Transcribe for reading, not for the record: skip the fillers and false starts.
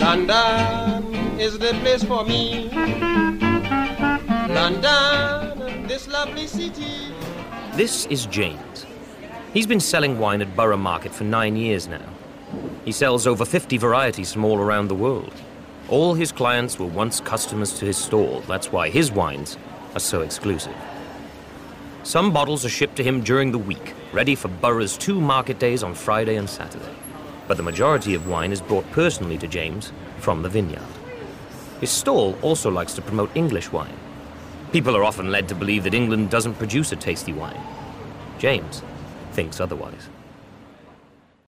London is the place for me. London, this lovely city. This is James. He's been selling wine at Borough Market for 9 years now. He sells over 50 varieties from all around the world. All his clients were once customers to his stall. That's why his wines are so exclusive. Some bottles are shipped to him during the week, ready for Borough's 2 market days on Friday and Saturday. But the majority of wine is brought personally to James from the vineyard. His stall also likes to promote English wine. People are often led to believe that England doesn't produce a tasty wine. James thinks otherwise.